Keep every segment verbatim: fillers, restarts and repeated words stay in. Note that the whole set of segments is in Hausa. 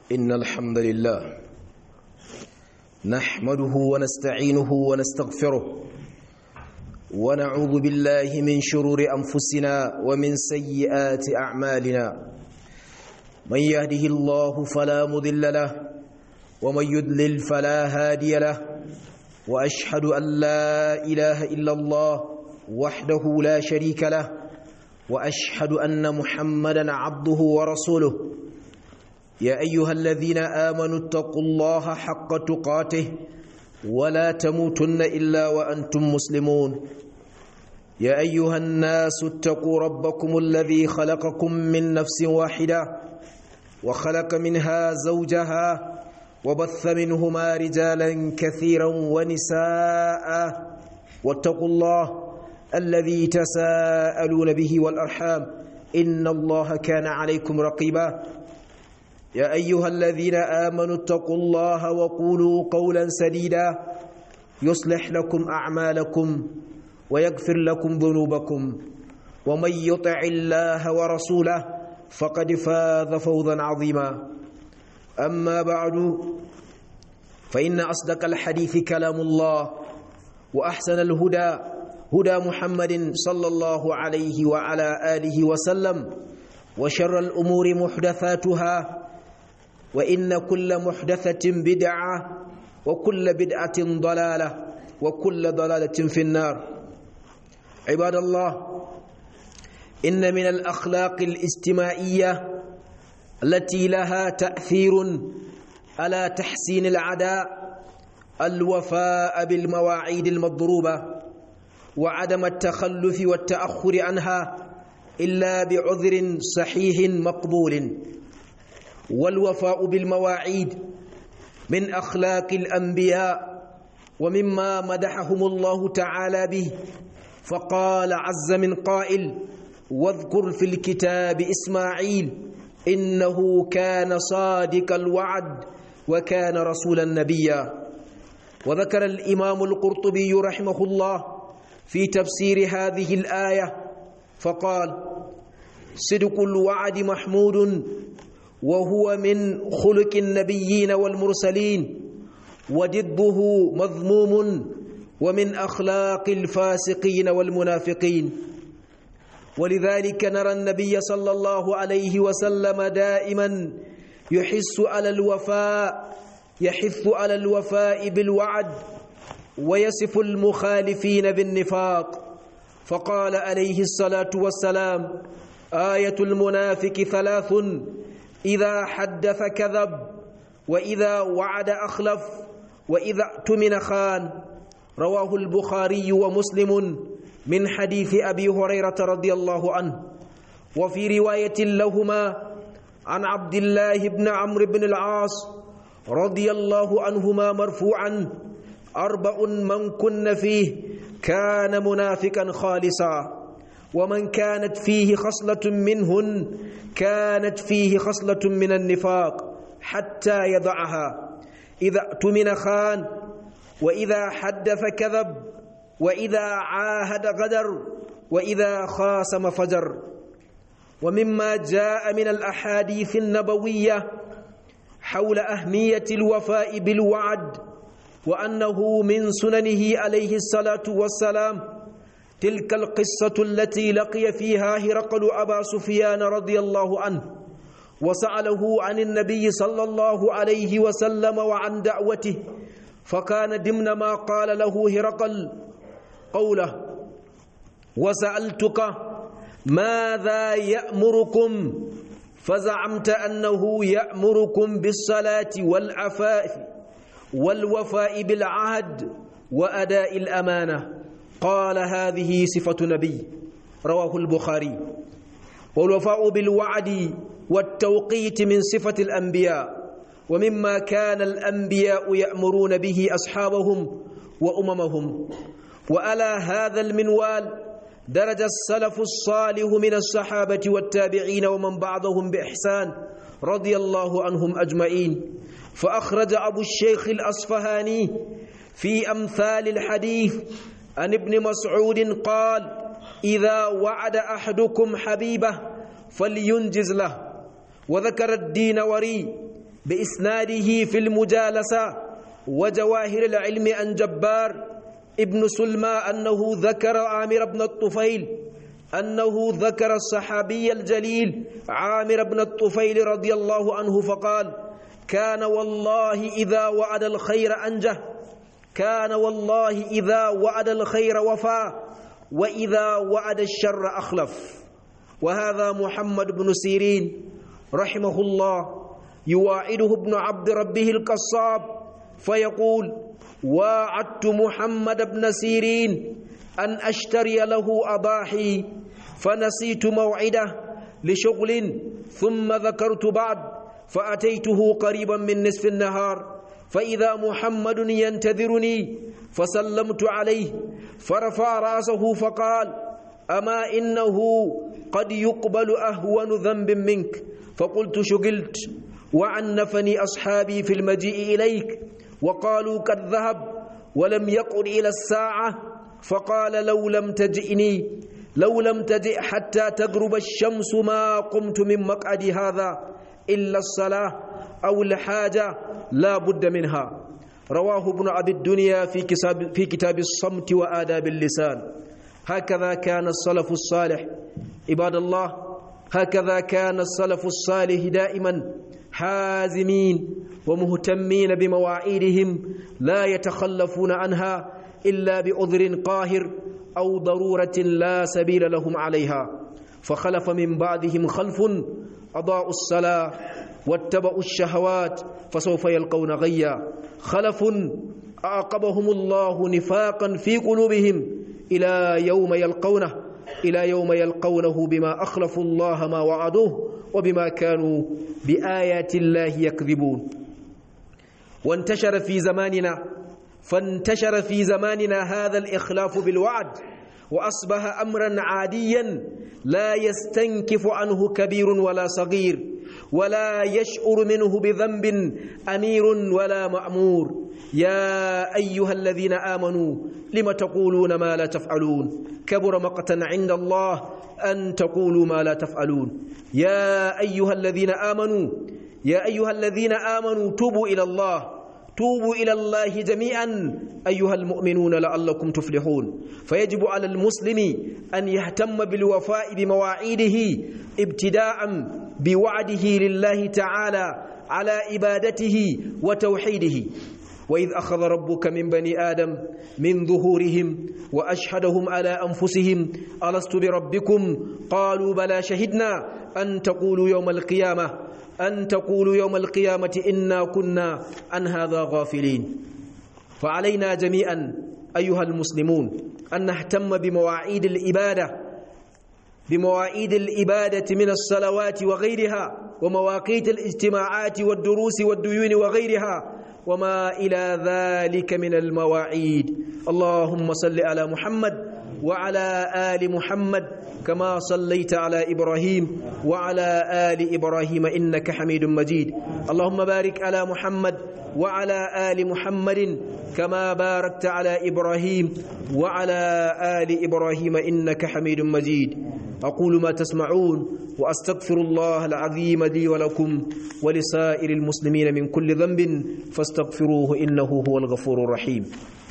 إن الحمد لله نحمده ونستعينه ونستغفره ونعوذ بالله من شرور أنفسنا ومن سيئات أعمالنا. من يهده الله فلا مضل له ومن يضلل فلا هادي له، وأشهد أن لا إله إلا الله وحده لا شريك له، وأشهد أن محمدا عبده ورسوله. يا أيها الذين آمنوا اتقوا الله حق تقاته ولا تموتن إلا وأنتم مسلمون. يا أيها الناس اتقوا ربكم الذي خلقكم من نفس واحدة وخلق منها زوجها وبث منهما رجالا كثيرا ونساء، واتقوا الله الذي تساءلون به والأرحام إن الله كان عليكم رقيبا. يا أيها الذين آمنوا اتقوا الله وقولوا قولا سديدا يصلح لكم أعمالكم ويغفر لكم ذنوبكم، ومن يطع الله ورسوله فقد فاز فوزا عظيما. أما بعد، فإن أصدق الحديث كلام الله، وأحسن الهدى هدى محمد صلى الله عليه وعلى آله وسلم، وشر الأمور محدثاتها، وإن كل محدثة بدعة وكل بدعة ضلالة وكل ضلالة في النار. عباد الله، إن من الأخلاق الاجتماعية التي لها تأثير على تحسين العادات الوفاء بالمواعيد المضروبة، وعدم التخلف والتأخر عنها إلا بعذر صحيح مقبول. والوفاء بالمواعيد من أخلاق الأنبياء، ومما مدحهم الله تعالى به، فقال عز من قائل: واذكر في الكتاب إسماعيل إنه كان صادق الوعد وكان رسولا نبيا. وذكر الإمام القرطبي رحمه الله في تفسير هذه الآية فقال: صدق الوعد محمود، وهو من خلق النبيين والمرسلين، وضده مذموم ومن أخلاق الفاسقين والمنافقين. ولذلك نرى النبي صلى الله عليه وسلم دائما يحث على الوفاء يحث على الوفاء بالوعد، ويصف المخالفين بالنفاق، فقال عليه الصلاة والسلام: آية المنافق ثلاث: إذا حدث كذب، وإذا وعد أخلف، وإذا اؤتمن خان. رواه البخاري ومسلم من حديث أبي هريرة رضي الله عنه. وفي رواية لهما عن عبد الله بن عمرو بن العاص رضي الله عنهما مرفوعا: أربع من كن فيه كان منافقا خالصا، ومن كانت فيه خصلة منهن كانت فيه خصلة من النفاق حتى يضعها: إذا اؤتمن خان، وإذا حدث كذب، وإذا عاهد غدر، وإذا خاصم فجر. ومما جاء من الأحاديث النبوية حول أهمية الوفاء بالوعد، وأنه من سننه عليه الصلاة والسلام تلك القصة التي لقي فيها هرقل أبا سفيان رضي الله عنه، وسأله عن النبي صلى الله عليه وسلم وعن دعوته، فكان ضمن ما قال له هرقل قوله: وسألتك ماذا يأمركم، فزعمت أنه يأمركم بالصلاة والعفاف والوفاء بالعهد وأداء الأمانة. قال: هذه صفة نبي. رواه البخاري. والوفاء بالوعد والتوقيت من صفة الأنبياء، ومما كان الأنبياء يأمرون به أصحابهم وأممهم. وعلى هذا المنوال درج السلف الصالح من الصحابة والتابعين ومن بعضهم بإحسان رضي الله عنهم أجمعين. فأخرج أبو الشيخ الأصفهاني في أمثال الحديث عن ابن مسعود قال: إذا وعد أحدكم حبيبه فلينجز له. وذكر الدينوري بإسناده في المجالسة وجواهر العلم عن جبار ابن سلمى أنه ذكر عامر بن الطفيل أنه ذكر الصحابي الجليل عامر بن الطفيل رضي الله عنه فقال: كان والله إذا وعد الخير أنجه، كان والله إذا وعد الخير وفى، وإذا وعد الشر أخلف. وهذا محمد بن سيرين رحمه الله يواعده ابن عبد ربه القصاب فيقول: واعدت محمد بن سيرين أن أشتري له أضاحي فنسيت موعده لشغل، ثم ذكرت بعد فأتيته قريبا من نصف النهار فإذا محمد ينتظرني فسلمت عليه فرفع رأسه فقال: أما إنه قد يقبل أهون ذنب منك. فقلت: شغلت وعنفني أصحابي في المجيء إليك وقالوا قد ذهب ولم يقل إلى الساعة. فقال: لو لم تجئني لو لم تجئ حتى تغرب الشمس ما قمت من مقعد هذا إلا الصلاة أو الحاجة لا بد منها. رواه ابن أبي الدنيا في كتاب, في كتاب الصمت وآداب اللسان. هكذا كان السلف الصالح عباد الله، هكذا كان السلف الصالح دائما حازمين ومهتمين بمواعيدهم لا يتخلفون عنها إلا بعذر قاهر أو ضرورة لا سبيل لهم عليها. فخلف من بعدهم خلف أضاعوا الصلاة واتبعوا الشهوات فسوف يلقون غيا. خلف أعقبهم الله نفاقا في قلوبهم إلى يوم يلقونه إلى يوم يلقونه بما أخلفوا الله ما وعدوه وبما كانوا بآيات الله يكذبون. وانتشر في زماننا فانتشر في زماننا هذا الإخلاف بالوعد، وأصبح أمرا عاديا لا يستنكف عنه كبير ولا صغير، ولا يشعر منه بذنب أمير ولا مأمور. يا أيها الذين آمنوا لم تقولون ما لا تفعلون كبر مقتا عند الله أن تقولوا ما لا تفعلون. يا أيها الذين آمنوا يا أيها الذين آمنوا توبوا إلى الله توبوا إلى الله جميعا أيها المؤمنون لعلكم تفلحون. فيجب على المسلم أن يهتم بالوفاء بمواعيده ابتداء بوعده لله تعالى على عبادته وتوحيده. وإذ أخذ ربك من بني آدم من ظهورهم وأشهدهم على أنفسهم ألست بربكم قالوا بلى شهدنا أن تقولوا يوم القيامة أن تقولوا يوم القيامة إنا كنا عن هذا غافلين. فعلينا جميعا أيها المسلمون أن نهتم بمواعيد العبادة بمواعيد العبادة من الصلوات وغيرها، ومواقيت الاجتماعات والدروس والديون وغيرها، وما إلى ذلك من المواعيد. اللهم صل على محمد وعلى آل محمد كما صليت على إبراهيم وعلى آل إبراهيم إنك حميد مجيد. اللهم بارك على محمد وعلى آل محمد كما باركت على إبراهيم وعلى آل إبراهيم إنك حميد مجيد. أقول ما تسمعون وأستغفر الله العظيم لي ولكم ولسائر المسلمين من كل ذنب فاستغفروه إنه هو الغفور الرحيم.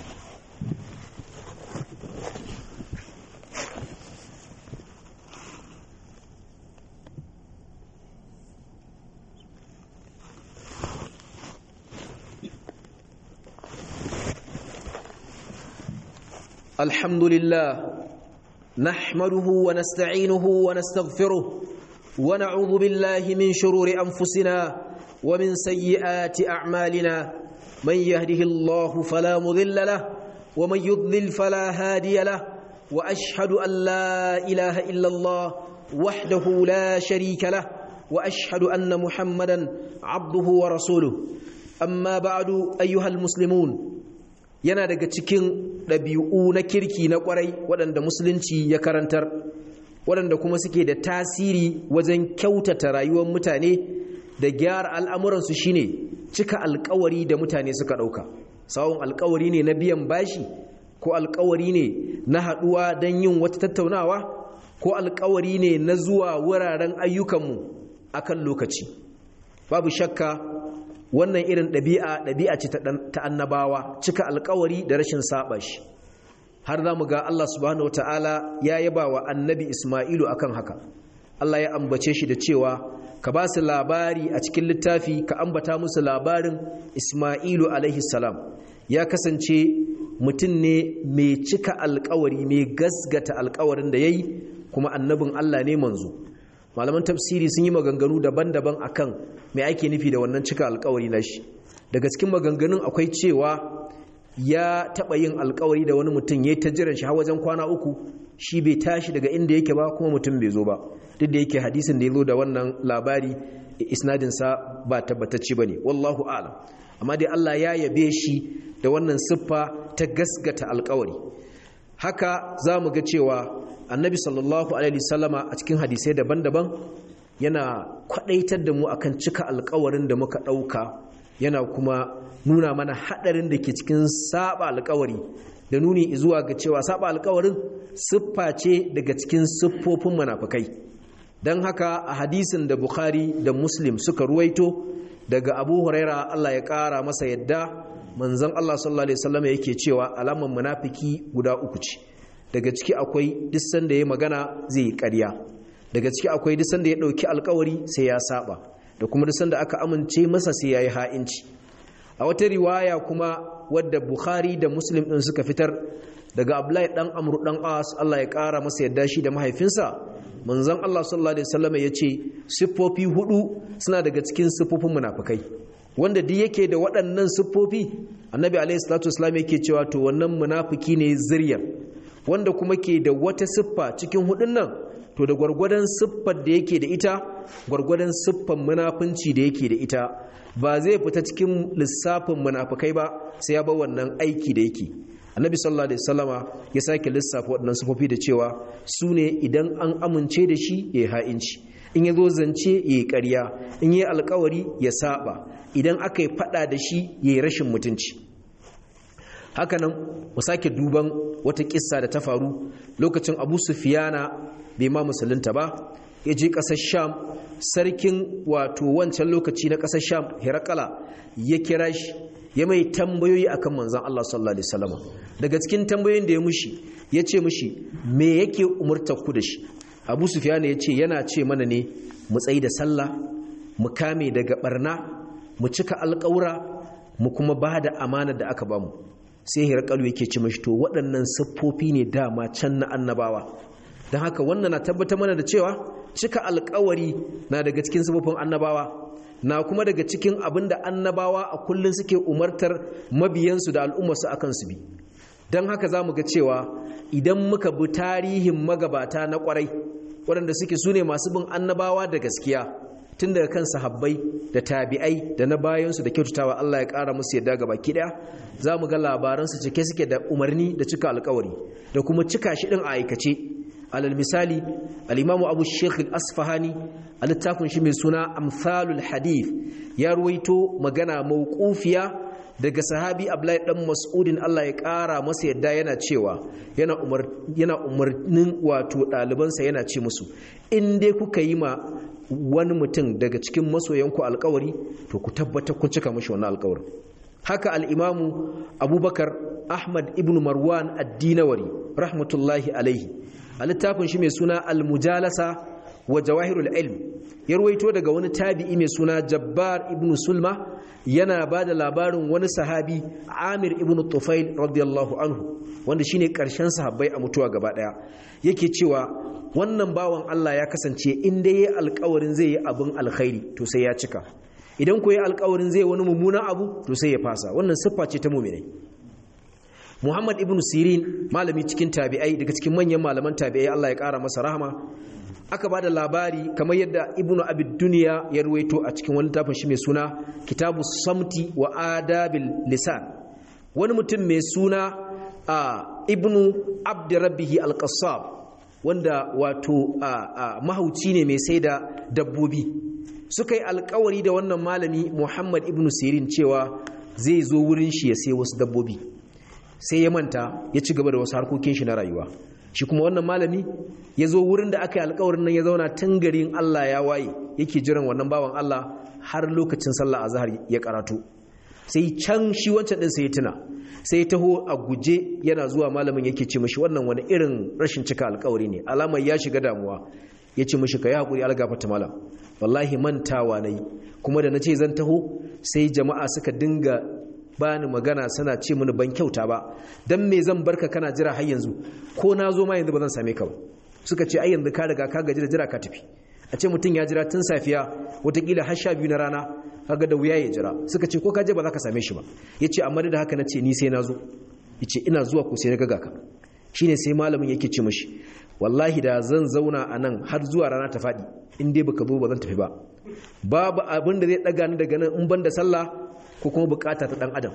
الحمد لله نحمده ونستعينه ونستغفره ونعوذ بالله من شرور أنفسنا ومن سيئات أعمالنا. من يهده الله فلا مضل له ومن يضلل فلا هادي له، وأشهد أن لا إله إلا الله وحده لا شريك له، وأشهد أن محمدا عبده ورسوله. أما بعد أيها المسلمون، yana daga cikin ɗabi'u na kirki na ƙwarai waɗanda musulunci ya karantar, waɗanda kuma suke da tasiri wajen kyautata rayuwar mutane da gyara al'amuransu, shine cika alƙawari da mutane suka ɗauka. Sawun alƙawari ne na biyan bashi, ko alƙawari ne na haɗuwa don yin wata tattaunawa, ko alƙawari ne na zuwa wuraren ayyukanmu akan lokaci. Babu shakka wannan irin ɗabi'a ɗabi'a ce ta annabawa, cika alƙawari da rashin saba shi. Har za mu ga Allah subhanahu wataala ya yaba wa annabi Isma'ilu akan haka. Allah ya ambace shi da cewa ka ba su labari a cikin littafi, ka ambata musu labarin Isma'ilu alaihi salam. Ya kasance mutum ne mai cika alƙawari, mai gasgata alƙawarin da yayi, kuma annabin Allah ne manzo. Malaman tafsiri sun yi maganganu daban-daban akan me ake nufi da wannan cika alƙawari na shi. Daga cikin maganganun akwai cewa ya taɓa yin alƙawari da wani mutum, ya ta jiran shi har wajen kwana uku, shi bai tashi daga inda yake ba, kuma mutum bai zo ba. Duk da yake hadisin da ya zo da wannan labari isnadinsa ba tabbatacce ba ne, wallahu a'lam. Amma dai Allah ya yabe shi da wannan siffa ta gasgata alƙawari. Haka za mu ga cewa annabi sallallahu alaihi wasallama a cikin hadisai daban-daban yana kwadaitar da mu akan cika alƙawarin da muka ɗauka, yana kuma nuna mana haɗarin da ke cikin saba alƙawari, da nuni zuwa ga cewa saba alƙawarin siffa ce daga cikin siffofin munafikai. Don haka a hadisin da Bukhari da Muslim suka ruwaito daga Abu Huraira, Allah ya ƙara masa yadda, manzon Allah sallallahu alaihi wasallam yake cewa alaman munafiki guda uku ce. Daga ciki akwai duk sanda ya magana zai yi ƙarya, daga ciki akwai duk sanda ya ɗauki alƙawari sai ya saba, da kuma duk sanda aka amince masa sai ya yi ha'inci. A wata riwaya kuma wadda Bukhari da Muslim ɗin suka fitar daga Abdullahi ɗan Amr ɗan As, Allah ya ƙara masa yadda shi da mahaifinsa, manzon Allah sallallahu alaihi wasallam ya ce siffofi hudu suna daga cikin siffofin munafikai. Wanda duk yake da waɗannan siffofi, annabi alaihi salatu wasallam yake cewa to wannan munafiki ne ziryar. Wanda kuma ke da wata siffa cikin hudun nan, to da gwargwadon siffar da yake da ita, gwargwadon siffar munafunci da yake da ita, ba zai fita cikin lissafin munafikai ba sai ya bar wannan aiki da yake. Annabi sallallahu alaihi wasallama ya sake lissafa waɗannan siffofi da cewa su ne idan an amince da shi ya ha'inci, in ya zo zance ya yi ƙarya, in yi alkawari ya saba, idan aka yi faɗa da shi ya yi rashin mutunci. Hakanan mu sake duban wata kissa da ta faru lokacin Abu Sufyana bai ma musulunta ba, ya je ƙasar Sham. Sarkin wato wancan lokaci na ƙasar Sham, Herakala, ya kira shi ya mai tambayoyi akan manzon Allah sallallahu alaihi wasallam. Daga cikin tambayoyin da ya mushi, ya ce mushi me yake umurtar ku da shi. Abu Sufyana ya ce yana ce mana ne mu tsayi da sallah, mu kame daga barna, mu cika alƙawura, mu kuma ba da amana da aka bamu. Sai Hirakalu yake ci mashi to waɗannan siffofi ne dama can na annabawa. Don haka wannan na tabbatar mana da cewa cika alƙawari na daga cikin siffofin annabawa, na kuma daga cikin abin da annabawa a kullum suke umartar mabiyansu da al'ummarsu a kansu bi. Don haka za mu ga cewa idan muka bi tarihin magabata na ƙwarai, waɗanda suke su ne masu bin annabawa da gaskiya, tun daga kan sahabbai da tabi'ai da na bayansu da kyautatawa, Allah ya ƙara musu yadda gaba ki ɗaya, za mu ga labaransu cike suke da umarni da cika alƙawari da kuma cika shi ɗin a aikace. Alal misali, al-Imamu Abu Sheikh al-Asfahani a littafin shi mai suna Amsalul Hadith ya ruwaito magana mauqufiya daga sahabi Abdullahi dan Mas'udin, Allah ya ƙara masa yadda, yana cewa yana umar yana umarnin wato ɗalibansa, yana ce musu in dai kuka yi ma wani mutum daga cikin masoyanku alƙawari, to ku tabbatar kun cika mashi wannan alƙawarin. Haka al-Imamu Abubakar Ahmad ibn Marwan ad-Dinawari rahmatullahi alaihi a littafin shi mai suna Al-Mujalasa wa Jawahirul Ilm ya ruwaito daga wani tabi'i mai suna Jabbar ibn Sulma, yana ba da labarin wani sahabi Amir ibn Tufail radiyallahu anhu, wanda shine karshen sahabbai a mutuwa gaba daya. Yake cewa wannan bawan Allah ya kasance in dai yayi alƙawarin zai yi abin alkhairi to sai ya cika, idan ko yayi alƙawarin zai wani mummunan abu to sai ya fasa. Wannan siffa ce ta mu'minai. Muhammad ibn Sirin, malami cikin tabi'ai daga cikin manyan malaman tabi'ai, Allah ya ƙara masa rahama, aka ba da labari kamar yadda Ibn Abi Dunya ya ruwaito a cikin wani littafin shi mai suna Kitabu Samti wa Adabil Lisan. Wani mutum mai suna a Ibn Abd Rabbihi Al-Qassab, wanda wato mahauci ne mai sai da dabbobi, suka yi alkawari da wannan malami Muhammad ibn Sirin cewa zai zo wurin shi ya sai wasu dabbobi. Sai ya manta, ya ci gaba da wasu harkokin shi na rayuwa. Shi kuma wannan malami ya zo wurin da aka yi alkawarin nan, ya zauna tun garin Allah ya waye, yake jiran wannan bawan Allah har lokacin sallah azhar ya karatu sai can shi wancan din sai ya tuna sai ya taho a guje yana zuwa malamin yake ce mishi wannan wani irin rashin cika alƙawari ne alamar ya shiga damuwa ya ce mishi ka yi haƙuri algafata malam wallahi mantawa nayi kuma da nace zan taho sai jama'a suka dinga bani magana suna ce mini ban kyauta ba dan me zan barka kana jira har yanzu ko na zo ma yanzu ba zan same ka ba suka ce ai yanzu ka riga ka gaji da jira ka tafi a ce mutum ya jira tun safiya watakila har sha biyu na rana kaga da wuya ya jira suka ce ko ka je ba za ka same shi ba yace amma da haka nace ni sai na zo yace ina zuwa ko sai na ga ka shine sai malamin yake ce mishi wallahi da zan zauna a nan har zuwa rana ta faɗi in dai baka zo ba zan tafi ba babu abin da zai ɗaga ni daga nan in ban da sallah ko kuma bukata ta ɗan adam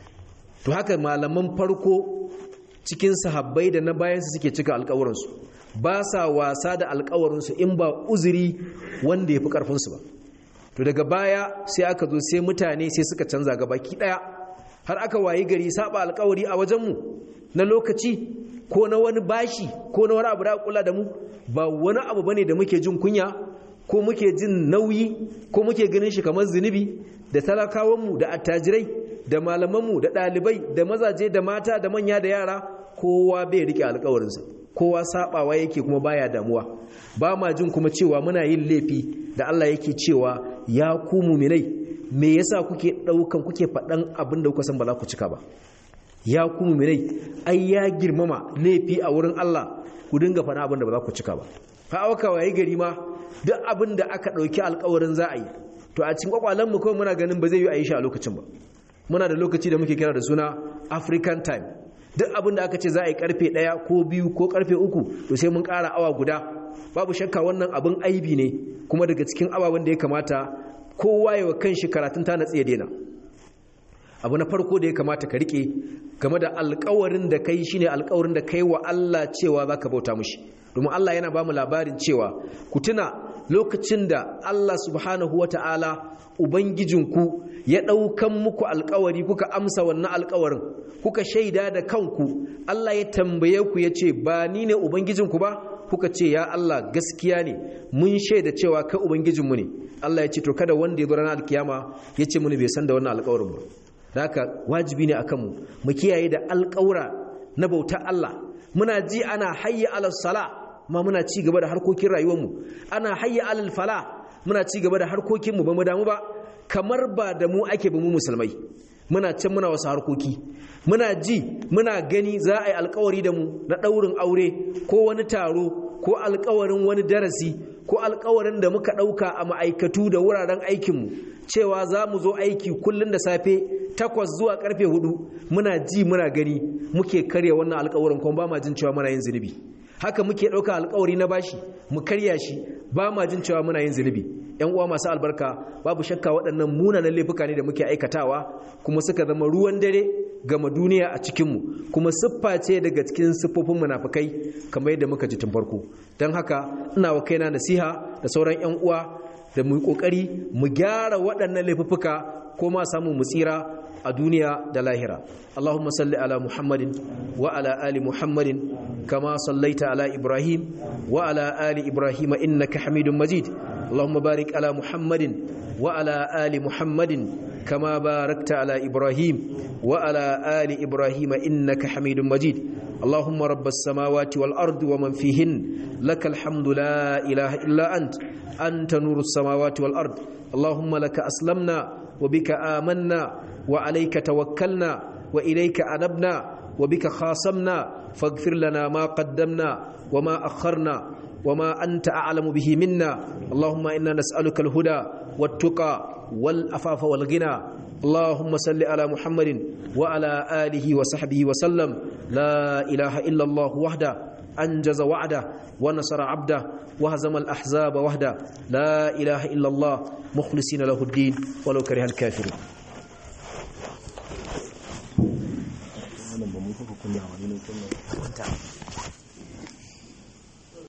to haka malaman farko cikin sahabbai da na bayansu suke cika alkawarinsu ba sa wasa da alkawarinsu in ba uzuri wanda ya fi ƙarfinsu ba to daga baya sai aka zo sai mutane sai suka canza gabaki ɗaya har aka wayi gari saba alkawari a wajenmu na lokaci ko na wani bashi ko na wani abu da kula da mu ba wani abu bane da muke jin kunya ko muke jin nauyi ko muke ganin shi kamar zunubi da talakawanmu da attajirai da malamanmu da ɗalibai da mazaje da mata da manya da yara kowa bai rike alkawarinsa kowa sabawa yake kuma baya damuwa ba ma jin kuma cewa muna yin laifi da Allah yake cewa ya ku mu'minai me yasa kuke daukan kuke faɗan abin da kuka san ba za ku cika ba ya ku mu'minai ai ya girmama laifi a wurin Allah ku dinga faɗa abin da ba za ku cika ba fa auka waye gari ma duk abin da aka ɗauki alƙawarin za a yi to a cikin kwakwalen mu kawai muna ganin ba zai yi a yi shi a lokacin ba muna da lokaci da muke kira da suna African time duk abin da aka ce za a yi karfe ɗaya ko biyu ko karfe uku to sai mun ƙara awa guda babu shakka wannan abin aibi ne kuma daga cikin ababen da ya kamata kowa ya wa kanshi karatun ta natsi ya daina abu na farko da ya kamata ka rike game da alƙawarin da kai shine alƙawarin da kai wa Allah cewa zaka bauta mushi domin Allah yana ba mu labarin cewa ku tuna lokacin da Allah subhanahu wata'ala ubangijinku ya ɗaukan muku alƙawari kuka amsa wannan alƙawarin kuka shaida da kanku Allah ya tambaye ku ya ce ba ni ne ubangijinku ba kuka ce ya Allah gaskiya ne mun shaida cewa kai ubangijinmu ne Allah ya ce to kada wanda ya zo ranar alkiyama ya ce muni bai san da wannan alƙawarin ba da haka wajibi ne akan mu mu kiyaye da alƙawura na bautar Allah muna ji ana hayya alal sala ma muna ci gaba da harkokin rayuwarmu ana hayya alal fala muna ci gaba da harkokinmu ba mu damu ba kamar ba da mu ake ba mu musulmai muna can muna wasu harkoki muna ji muna gani za a yi alkawari da mu na ɗaurin aure ko wani taro ko alkawarin wani darasi ko alkawarin da muka ɗauka a ma'aikatu da wuraren aikinmu cewa za mu zo aiki kullum da safe takwas zuwa karfe hudu muna ji muna gani muke karya wannan alkawarin kuma ba ma jin cewa muna yin zunubi haka muke ɗauka alkawari na bashi mu karya shi ba ma jin cewa muna yin zunubi yan uwa masu albarka babu shakka waɗannan munanan laifuka ne da muke aikatawa kuma suka zama ruwan dare gama duniya a cikinmu kuma siffa ce daga cikin siffofin munafukai kamar yadda muka ji tun farko don haka ina wa kaina nasiha da sauran yan uwa da mu kokari mu gyara waɗannan laifuka ko ma samu mu tsira a duniya da lahira Allahumma salli ala Muhammadin wa ala ali Muhammadin kama sallaita ala Ibrahim wa ala ali Ibrahim innaka Hamidum Majid Allahumma barik ala Muhammadin wa ala ali Muhammadin kama barakta ala Ibrahim wa ala ali Ibrahim innaka Hamidum Majid Allahumma rabbas samawati wal ardi wa man fihin lakal hamdu la ilaha illa ant anta nurus samawati wal ard Allahumma laka aslamna وبك آمنا وعليك توكلنا وإليك أنبنا وبك خاصمنا فاغفر لنا ما قدمنا وما أخرنا وما أنت أعلم به منا اللهم إنا نسألك الهدى والتقى والأفاف والغنى اللهم صل على محمد وعلى آله وصحبه وسلم لا إله إلا الله وحده أنجز وعده ونصر عبده وهزم الأحزاب وحده لا إله إلا الله مخلصين له الدين ولو كره الكافرون